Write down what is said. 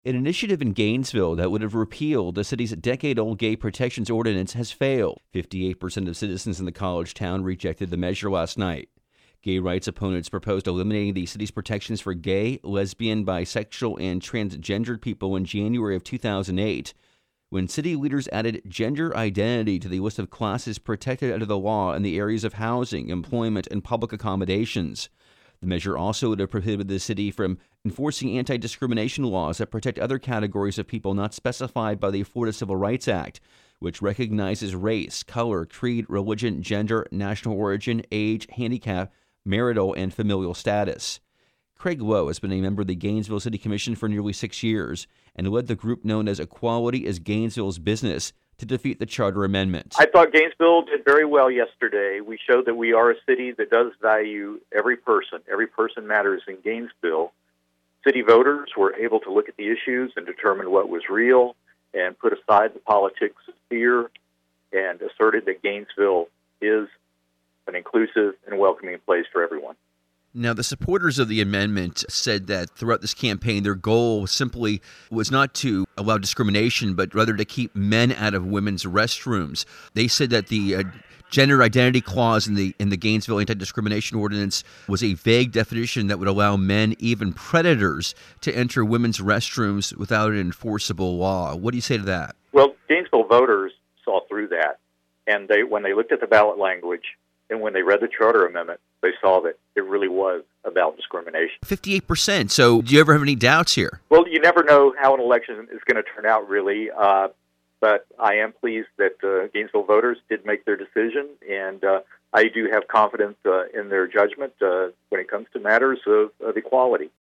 An initiative in Gainesville that would have repealed the city's decade-old gay protections ordinance has failed. 58% of citizens in the college town rejected the measure last night. Gay rights opponents proposed eliminating the city's protections for gay, lesbian, bisexual, and transgendered people in January of 2008, when city leaders added gender identity to the list of classes protected under the law in the areas of housing, employment, and public accommodations. The measure also would have prohibited the city from enforcing anti-discrimination laws that protect other categories of people not specified by the Florida Civil Rights Act, which recognizes race, color, creed, religion, gender, national origin, age, handicap, marital, and familial status. Craig Lowe has been a member of the Gainesville City Commission for nearly 6 years and led the group known as Equality is Gainesville's Business to defeat the charter amendment. I thought Gainesville did very well yesterday. We showed that we are a city that does value every person. Every person matters in Gainesville. City voters were able to look at the issues and determine what was real and put aside the politics of fear and asserted that Gainesville is an inclusive and welcoming place for everyone. Now, the supporters of the amendment said that throughout this campaign, their goal simply was not to allow discrimination, but rather to keep men out of women's restrooms. They said that the gender identity clause in the Gainesville Anti-Discrimination Ordinance was a vague definition that would allow men, even predators, to enter women's restrooms without an enforceable law. What do you say to that? Well, Gainesville voters saw through that, and when they looked at the ballot language and when they read the charter amendment, they saw that it really was about discrimination. 58%. So do you ever have any doubts here? Well, you never know how an election is going to turn out, really. But I am pleased that Gainesville voters did make their decision, and I do have confidence in their judgment when it comes to matters of equality.